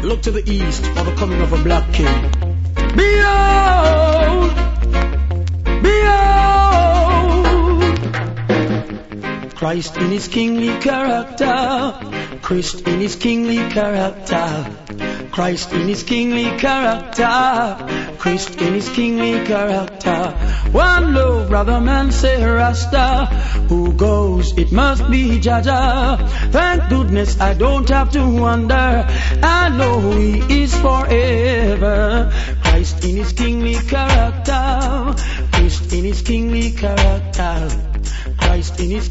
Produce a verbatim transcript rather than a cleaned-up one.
Look to the east for the coming of a black king. Behold! Behold! Christ in his kingly character. Christ in his kingly character. Christ in his kingly character. Christ in his kingly character. One love, brother man, say Rasta. Who goes, it must be Jaja. Thank goodness I don't have to wonder. I know he is forever. Christ in his kingly character. Christ in his kingly character. Christ in his